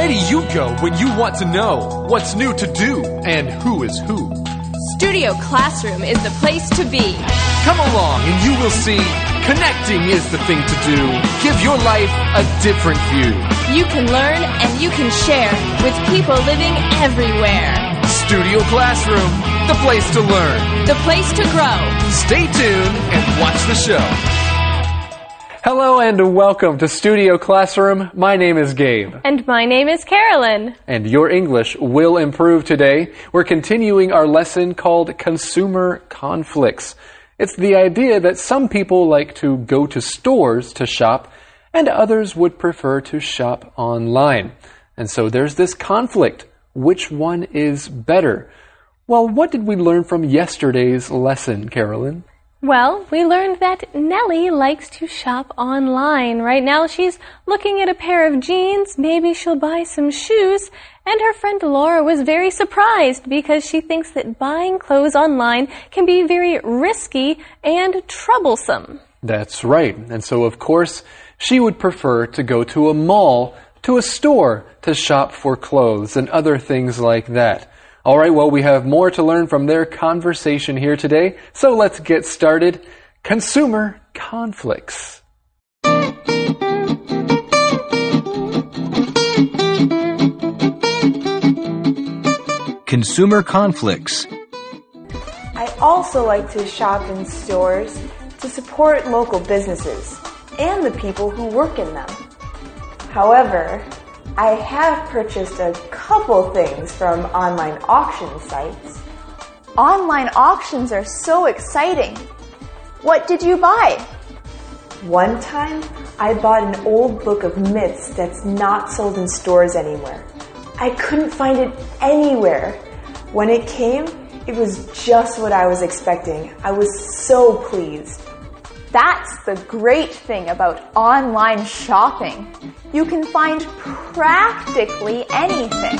Where do you go when you want to know what's new to do and who is who? Studio Classroom is the place to be. Come along and you will see connecting is the thing to do. Give your life a different view. You can learn and you can share with people living everywhere. Studio Classroom, the place to learn. The place to grow. Stay tuned and watch the show. Hello and welcome to Studio Classroom. My name is Gabe. And my name is Carolyn. And your English will improve today. We're continuing our lesson called Consumer Conflicts. It's the idea that some people like to go to stores to shop and others would prefer to shop online. And so there's this conflict. Which one is better? Well, what did we learn from yesterday's lesson, Carolyn? Well, we learned that Nellie likes to shop online. Right now she's looking at a pair of jeans, maybe she'll buy some shoes, and her friend Laura was very surprised because she thinks that buying clothes online can be very risky and troublesome. That's right. And so, of course, she would prefer to go to a mall, to a store, to shop for clothes and other things like that. All right, well, we have more to learn from their conversation here today, so let's get started. Consumer conflicts. Consumer conflicts. I also like to shop in stores to support local businesses and the people who work in them. However, I have purchased a couple things from online auction sites. Online auctions are so exciting. What did you buy? One time, I bought an old book of myths that's not sold in stores anymore. I couldn't find it anywhere. When it came, it was just what I was expecting. I was so pleased. That's the great thing about online shopping. You can find practically anything.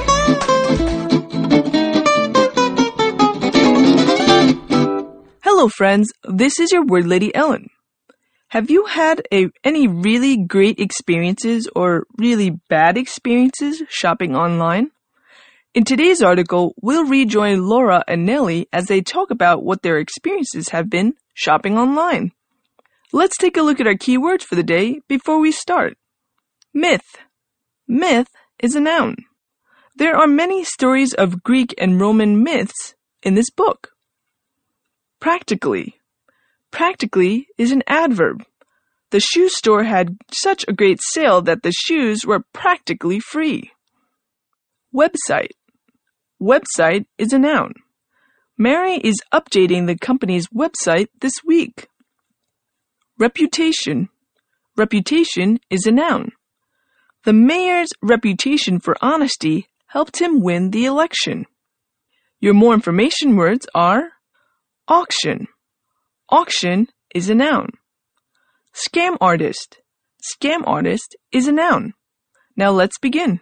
Hello friends, this is your Word Lady Ellen. Have you had any really great experiences or really bad experiences shopping online? In today's article, we'll rejoin Laura and Nellie as they talk about what their experiences have been shopping online. Let's take a look at our keywords for the day before we start. Myth. Myth is a noun. There are many stories of Greek and Roman myths in this book. Practically. Practically is an adverb. The shoe store had such a great sale that the shoes were practically free. Website. Website is a noun. Mary is updating the company's website this week. Reputation. Reputation is a noun. The mayor's reputation for honesty helped him win the election. Your more information words are auction. Auction is a noun. Scam artist. Scam artist is a noun. Now let's begin.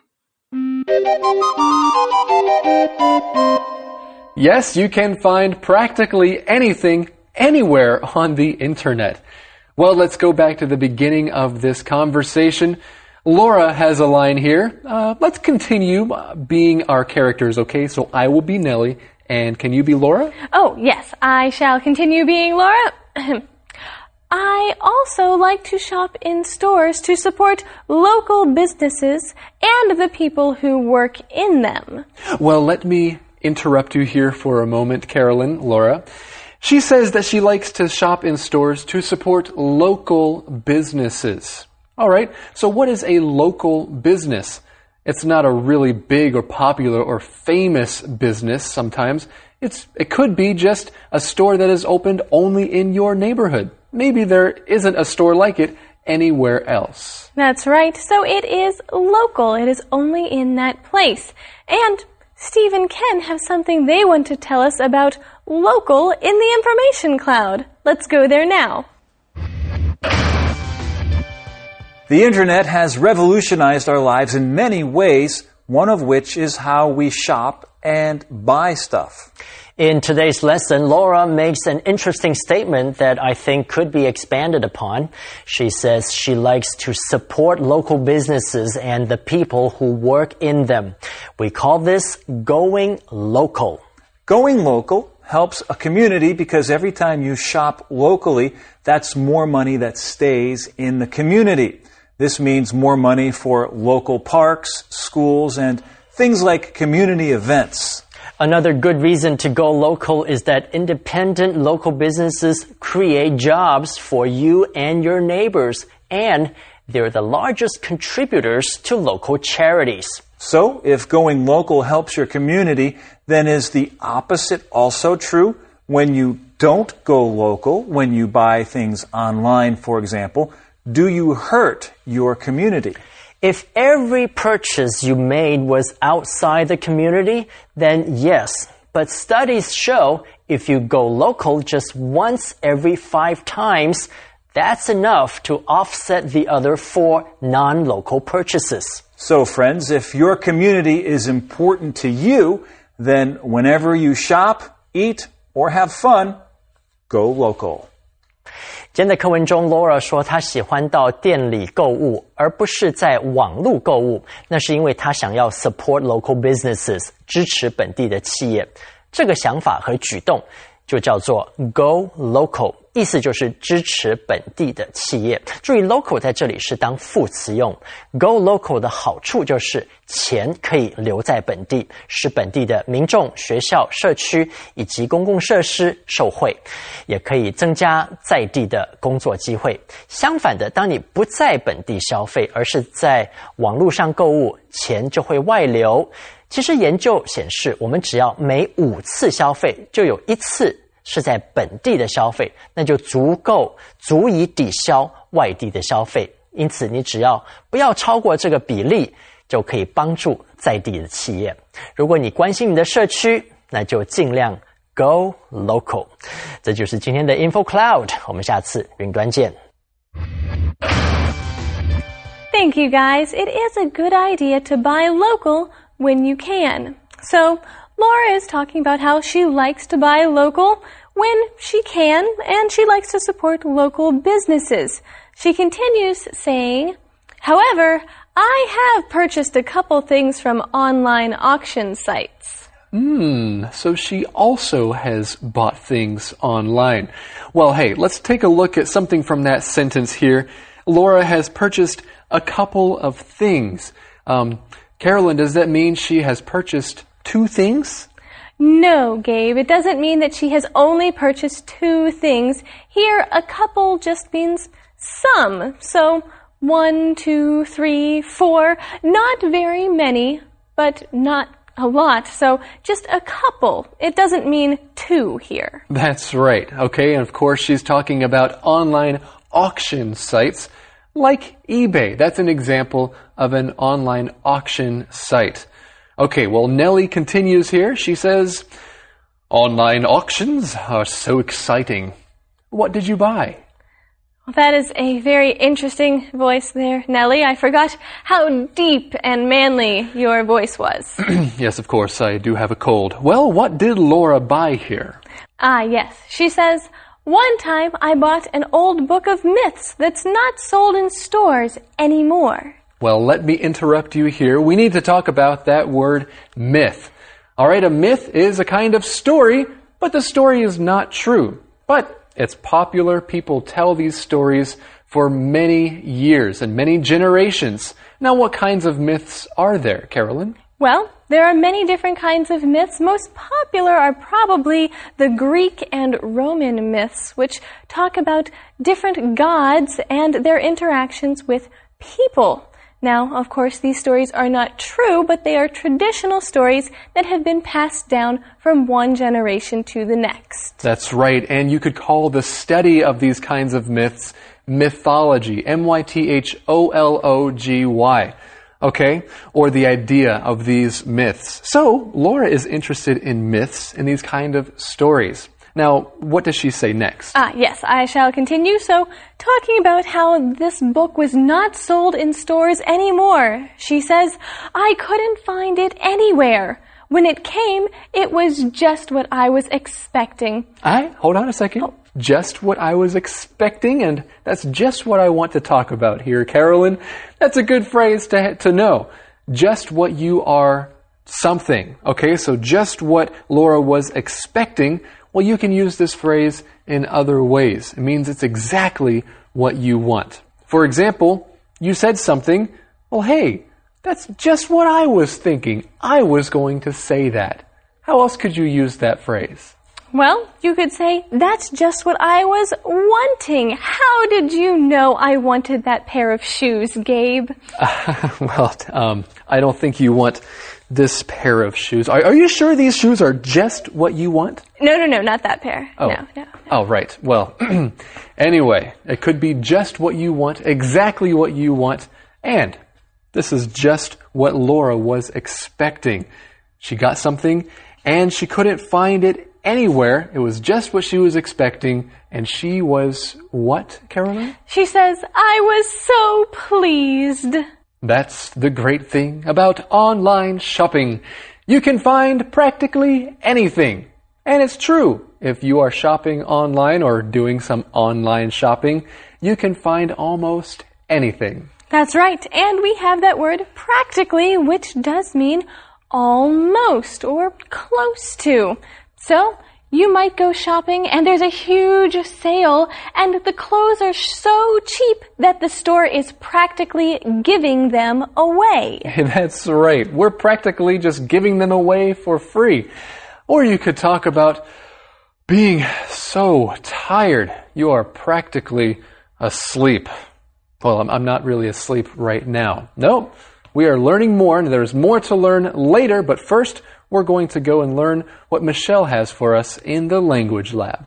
Yes, you can find practically anything, anywhere on the internet. Well, let's go back to the beginning of this conversation. Laura has a line here. Let's continue being our characters, okay? So I will be Nellie, and can you be Laura? Oh, yes, I shall continue being Laura. I also like to shop in stores to support local businesses and the people who work in them. Well, let me interrupt you here for a moment, Carolyn, Laura. She says that she likes to shop in stores to support local businesses. All right, so what is a local business? It's not a really big or popular or famous business sometimes. It could be just a store that is opened only in your neighborhood. Maybe there isn't a store like it anywhere else. That's right. So it is local. It is only in that place. And Steve and Ken have something they want to tell us about local in the information cloud. Let's go there now. The internet has revolutionized our lives in many ways, one of which is how we shop and buy stuff. In today's lesson, Laura makes an interesting statement that I think could be expanded upon. She says she likes to support local businesses and the people who work in them. We call this going local. Going local helps a community because every time you shop locally, that's more money that stays in the community. This means more money for local parks, schools, and things like community events. Another good reason to go local is that independent local businesses create jobs for you and your neighbors, and they're the largest contributors to local charities. So, if going local helps your community, then is the opposite also true? When you don't go local, when you buy things online, for example, do you hurt your community? If every purchase you made was outside the community, then yes. But studies show if you go local just once every 5 times, that's enough to offset the other 4 non-local purchases. So, friends, if your community is important to you, then whenever you shop, eat, or have fun, go local. 今天的课文中 Laura 说她喜欢到店里购物，而不是在网络购物。那是因为她想要 support local businesses， 支持本地的企业。这个想法和举动就叫做 go local， 意思就是支持本地的企业。注意 local 在这里是当副词用。go local 的好处就是钱可以留在本地，使本地的民众、学校、社区以及公共设施受惠，也可以增加在地的工作机会。相反的，当你不在本地消费，而是在网络上购物，钱就会外流。其实研究显示，我们只要每5次消费，就有1次是在本地的消费，那就足以抵消外地的消费。因此，你只要不要超过这个比例，就可以帮助在地的企业。如果你关心你的社区，那就尽量 go local。这就是今天的 Info Cloud， 我们下次云端见。 Thank you, guys. It is a good idea to buy local when you can. So, Laura is talking about how she likes to buy local when she can, and she likes to support local businesses. She continues saying, however, I have purchased a couple things from online auction sites. So she also has bought things online. Well, hey, let's take a look at something from that sentence here. Laura has purchased a couple of things. Carolyn, does that mean she has purchased 2 things? No, Gabe, it doesn't mean that she has only purchased 2 things. Here, a couple just means some. So, 1, 2, 3, 4. Not very many, but not a lot. So, just a couple. It doesn't mean 2 here. That's right. Okay, and of course she's talking about online auction sites like eBay. That's an example of an online auction site. Okay, well, Nellie continues here. She says, online auctions are so exciting. What did you buy? Well, that is a very interesting voice there, Nellie. I forgot how deep and manly your voice was. Yes, of course, I do have a cold. Well, what did Laura buy here? Ah, yes. She says, one time I bought an old book of myths that's not sold in stores anymore. Well, let me interrupt you here. We need to talk about that word myth. All right, a myth is a kind of story, but the story is not true. But it's popular. People tell these stories for many years and many generations. Now, what kinds of myths are there, Carolyn? Well, there are many different kinds of myths. Most popular are probably the Greek and Roman myths, which talk about different gods and their interactions with people. Now, of course, these stories are not true, but they are traditional stories that have been passed down from one generation to the next. That's right, and you could call the study of these kinds of myths mythology, mythology. Okay? Or the idea of these myths. So, Laura is interested in myths, in these kind of stories. Now, what does she say next? Yes, I shall continue. So, talking about how this book was not sold in stores anymore. She says, I couldn't find it anywhere. When it came, it was just what I was expecting. Hold on a second. Oh. Just what I was expecting, and that's just what I want to talk about here, Carolyn. That's a good phrase to know. Just what you are something. Okay, so just what Laura was expecting. Well, you can use this phrase in other ways. It means it's exactly what you want. For example, you said something, well, hey, that's just what I was thinking. I was going to say that. How else could you use that phrase? Well, you could say, that's just what I was wanting. How did you know I wanted that pair of shoes, Gabe? I don't think you want this pair of shoes. Are you sure these shoes are just what you want? No, not that pair. Oh. No. Oh, right. Well, anyway, it could be just what you want, exactly what you want, and this is just what Laura was expecting. She got something, and she couldn't find it anywhere. It was just what she was expecting, and she was what, Caroline? She says, I was so pleased. That's the great thing about online shopping. You can find practically anything. And it's true. If you are shopping online or doing some online shopping, you can find almost anything. That's right. And we have that word practically, which does mean almost or close to. So, you might go shopping and there's a huge sale and the clothes are so cheap that the store is practically giving them away. That's right. We're practically just giving them away for free. Or you could talk about being so tired. You are practically asleep. Well, I'm not really asleep right now. No, we are learning more and there's more to learn later, but first, we're going to go and learn what Michelle has for us in the Language Lab.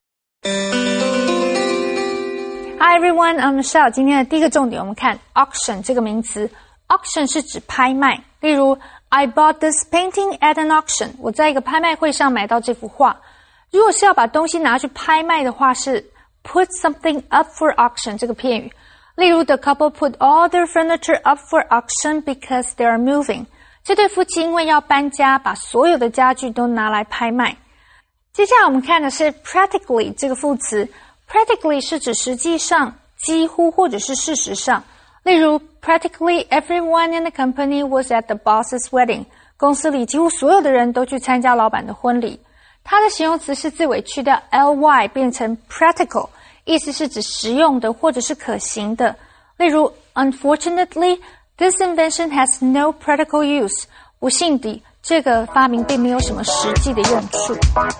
Hi everyone, I'm Michelle. 今天的第一个重点，我们看 auction 这个名词。auction 是指拍卖，例如 I bought this painting at an auction. 我在一个拍卖会上买到这幅画。如果是要把东西拿去拍卖的话，是 put something up for auction 这个片语。例如 The couple put all their furniture up for auction because they are moving. 这对夫妻因为要搬家，把所有的家具都拿来拍卖。接下来我们看的是 practically 这个副词。practically 是指实际上、几乎或者是事实上。例如 practically everyone in the company was at the boss's wedding. 公司里几乎所有的人都去参加老板的婚礼。它的形容词是字尾去掉 ly 变成 practical， 意思是指实用的或者是可行的。例如 unfortunately This invention has no practical use. 不幸地，这个发明并没有什么实际的用处。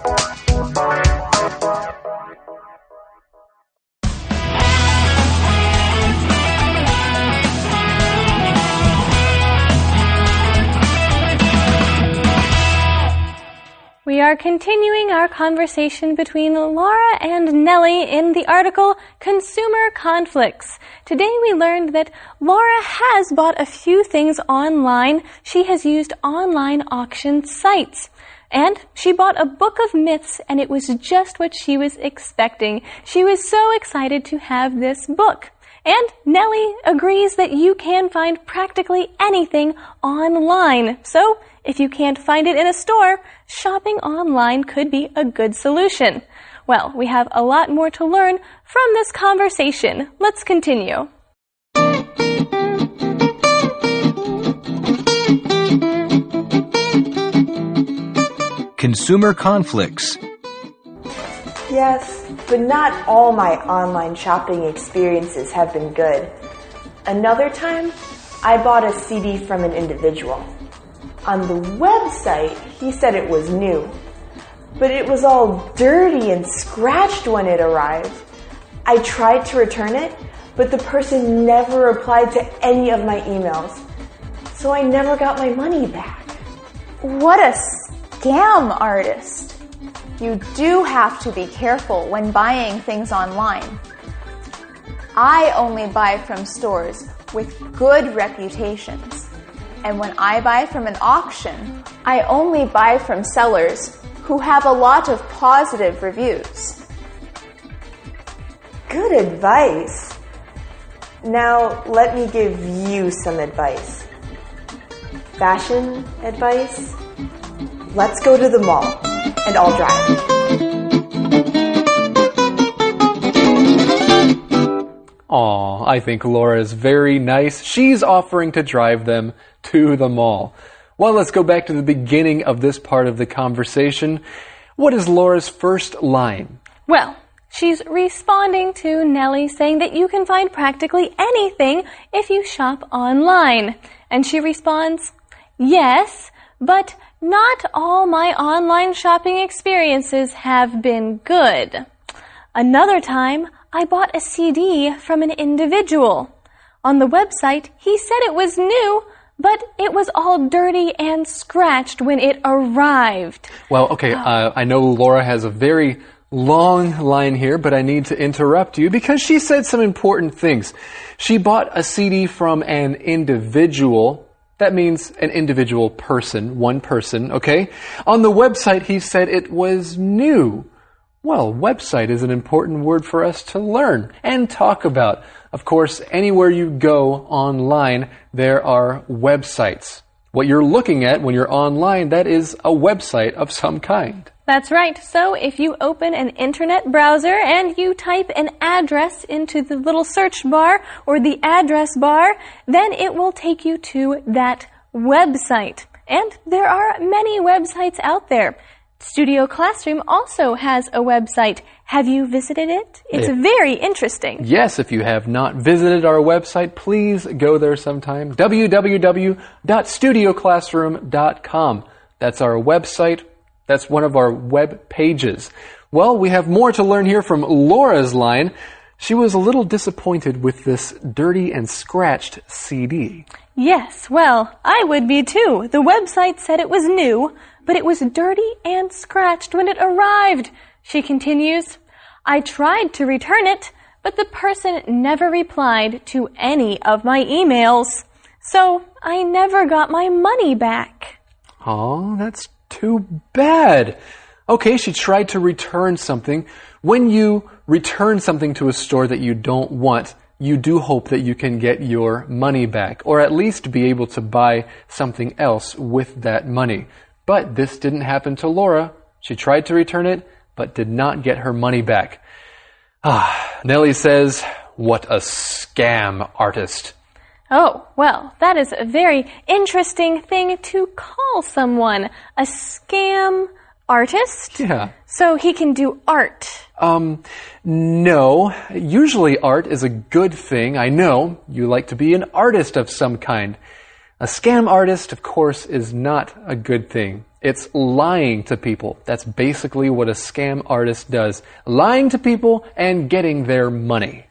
We are continuing our conversation between Laura and Nellie in the article Consumer Conflicts. Today we learned that Laura has bought a few things online. She has used online auction sites. And she bought a book of myths, and it was just what she was expecting. She was so excited to have this book. And Nellie agrees that you can find practically anything online. So, if you can't find it in a store, shopping online could be a good solution. Well, we have a lot more to learn from this conversation. Let's continue. Consumer conflicts. Yes, but not all my online shopping experiences have been good. Another time, I bought a CD from an individual. On the website, he said it was new, but it was all dirty and scratched when it arrived. I tried to return it, but the person never replied to any of my emails, so I never got my money back. What a scam artist! You do have to be careful when buying things online. I only buy from stores with good reputations. And when I buy from an auction, I only buy from sellers who have a lot of positive reviews. Good advice. Now, let me give you some advice. Fashion advice? Let's go to the mall, and I'll drive. Aw, I think Laura is very nice. She's offering to drive them to the mall. Well, let's go back to the beginning of this part of the conversation. What is Laura's first line? Well, she's responding to Nellie saying that you can find practically anything if you shop online. And she responds, yes, but not all my online shopping experiences have been good. Another time, I bought a CD from an individual. On the website, he said it was new, but it was all dirty and scratched when it arrived. Well, okay, I know Laura has a very long line here, but I need to interrupt you because she said some important things. She bought a CD from an individual. That means an individual person, one person, okay? On the website, he said it was new. Well, website is an important word for us to learn and talk about. Of course, anywhere you go online, there are websites. What you're looking at when you're online, that is a website of some kind. That's right. So if you open an internet browser and you type an address into the little search bar or the address bar, then it will take you to that website. And there are many websites out there. Studio Classroom also has a website. Have you visited it? It's very interesting. Yes, if you have not visited our website, please go there sometime. www.studioclassroom.com. That's our website. That's one of our web pages. Well, we have more to learn here from Laura's line. She was a little disappointed with this dirty and scratched CD. Yes, well, I would be too. The website said it was new, but it was dirty and scratched when it arrived. She continues, I tried to return it, but the person never replied to any of my emails. So I never got my money back. Oh, that's too bad. Okay, she tried to return something. When you return something to a store that you don't want, you do hope that you can get your money back, or at least be able to buy something else with that money. But this didn't happen to Laura. She tried to return it, but did not get her money back. Nellie says, what a scam artist. Oh, well, that is a very interesting thing to call someone. A scam artist? Yeah. So he can do art. No. Usually art is a good thing. I know you like to be an artist of some kind. A scam artist, of course, is not a good thing. It's lying to people. That's basically what a scam artist does. Lying to people and getting their money.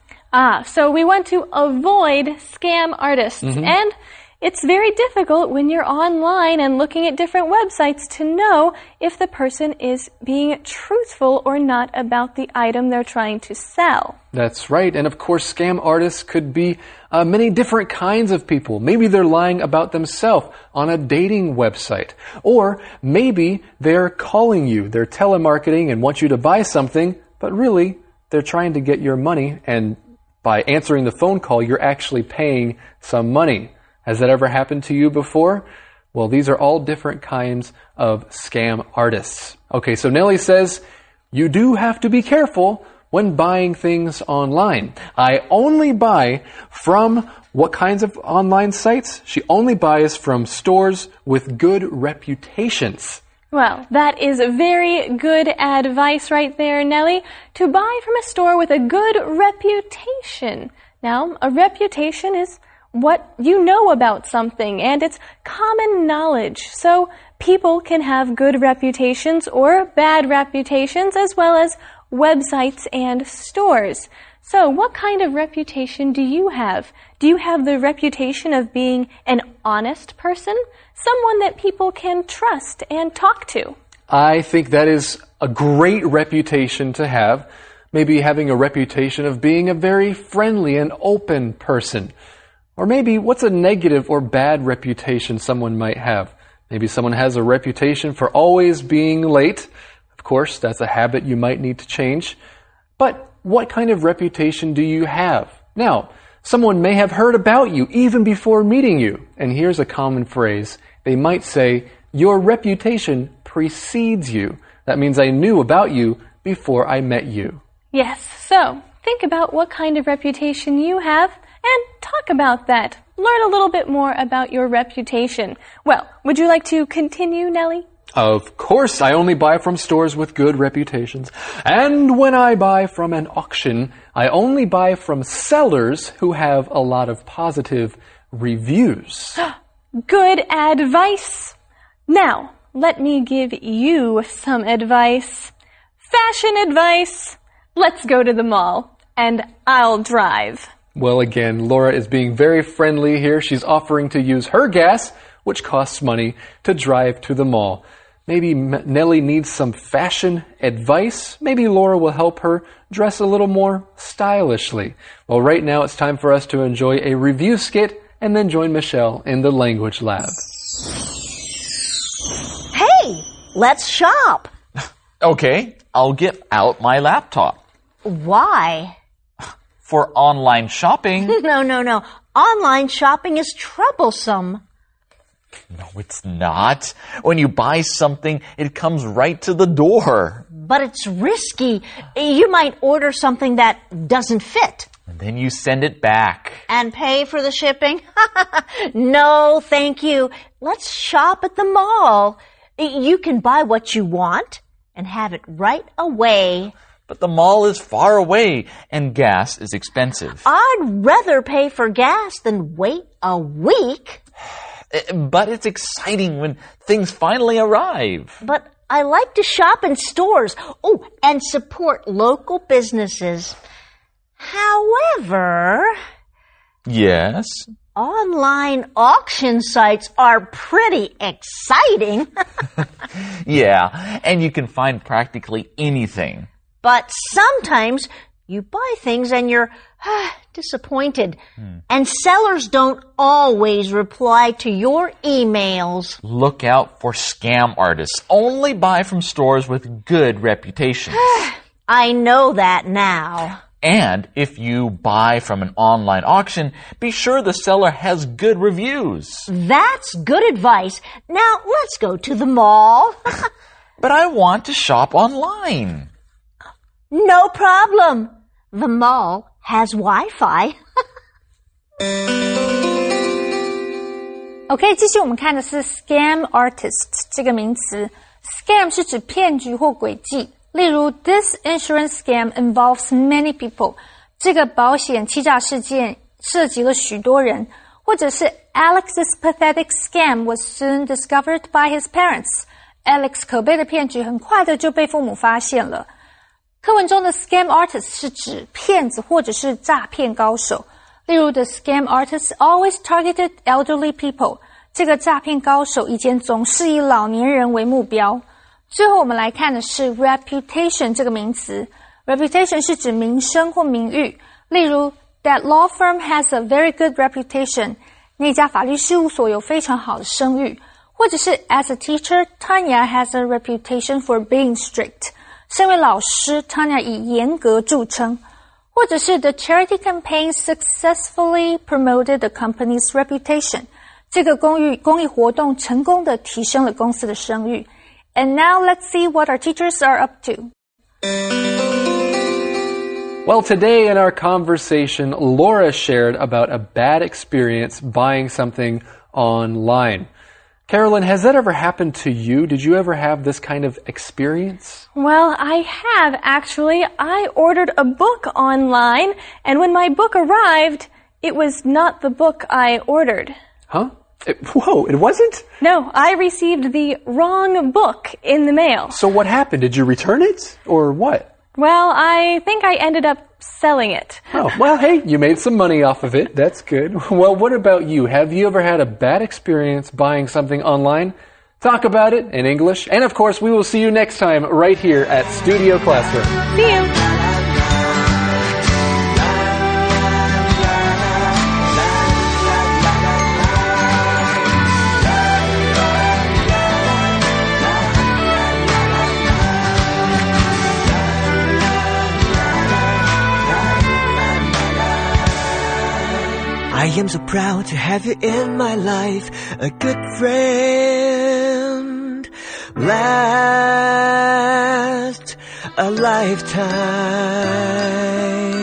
So we want to avoid scam artists. And it's very difficult when you're online and looking at different websites to know if the person is being truthful or not about the item they're trying to sell. That's right. And of course, scam artists could be many different kinds of people. Maybe they're lying about themselves on a dating website. Or maybe they're calling you. They're telemarketing and want you to buy something, but really they're trying to get your money, and by answering the phone call, you're actually paying some money. Has that ever happened to you before? Well, these are all different kinds of scam artists. Okay, so Nellie says, you do have to be careful when buying things online. I only buy from what kinds of online sites? She only buys from stores with good reputations. Well, that is very good advice right there, Nellie, to buy from a store with a good reputation. Now, a reputation is what you know about something, and it's common knowledge. So people can have good reputations or bad reputations, as well as websites and stores. So what kind of reputation do you have? Do you have the reputation of being an honest person? Someone that people can trust and talk to? I think that is a great reputation to have. Maybe having a reputation of being a very friendly and open person. Or maybe what's a negative or bad reputation someone might have? Maybe someone has a reputation for always being late. Of course, that's a habit you might need to change. But what kind of reputation do you have? Now, someone may have heard about you even before meeting you. And here's a common phrase. They might say, your reputation precedes you. That means I knew about you before I met you. Yes, so think about what kind of reputation you have and talk about that. Learn a little bit more about your reputation. Well, would you like to continue, Nellie? Of course, I only buy from stores with good reputations. And when I buy from an auction, I only buy from sellers who have a lot of positive reviews. Good advice. Now, let me give you some advice. Fashion advice. Let's go to the mall, and I'll drive. Well, again, Laura is being very friendly here. She's offering to use her gas, which costs money, to drive to the mall. Maybe Nellie needs some fashion advice. Maybe Laura will help her dress a little more stylishly. Well, right now it's time for us to enjoy a review skit and then join Michelle in the language lab. Hey, let's shop. Okay, I'll get out my laptop. Why? For online shopping. No. Online shopping is troublesome. No, it's not. When you buy something, it comes right to the door. But it's risky. You might order something that doesn't fit. And then you send it back. And pay for the shipping? No, thank you. Let's shop at the mall. You can buy what you want and have it right away. But the mall is far away and gas is expensive. I'd rather pay for gas than wait a week. But it's exciting when things finally arrive. But I like to shop in stores. Oh, and support local businesses. However... Yes? Online auction sites are pretty exciting. Yeah, and you can find practically anything. But sometimes you buy things and you're disappointed. And sellers don't always reply to your emails. Look out for scam artists. Only buy from stores with good reputations. I know that now. And if you buy from an online auction, be sure the seller has good reviews. That's good advice. Now let's go to the mall. But I want to shop online. No problem. The mall has Wi-Fi. OK， 继续我们看的是 scam artist 这个名词。Scam 是指骗局或诡计。例如 ，This insurance scam involves many people。这个保险欺诈事件涉及了许多人。或者是 Alex's pathetic scam was soon discovered by his parents。Alex 可悲的骗局很快的就被父母发现了。课文中的 scam artist 是指骗子或者是诈骗高手。例如 The scam artist always targeted elderly people。这个诈骗高手以前总是以老年人为目标。最后我们来看的是 reputation 这个名词。Reputation 是指名声或名誉。例如 That law firm has a very good reputation。那家法律事务所有非常好的声誉。或者是 As a teacher, Tanya has a reputation for being strict。身为老师 Tanya 以严格著称。或者是 The charity campaign successfully promoted the company's reputation。这个公益活动成功地提升了公司的声誉。And now let's see what our teachers are up to. Well, today in our conversation, Laura shared about a bad experience buying something online. Carolyn, has that ever happened to you? Did you ever have this kind of experience? Well, I have, actually. I ordered a book online, and when my book arrived, it was not the book I ordered. Huh? It wasn't? No, I received the wrong book in the mail. So what happened? Did you return it? Or what? Well, I think I ended up selling it. Oh, well, hey, you made some money off of it. That's good. Well, what about you? Have you ever had a bad experience buying something online? Talk about it in English. And of course, we will see you next time right here at Studio Classroom. See you. I am so proud to have you in my life, a good friend. last a lifetime.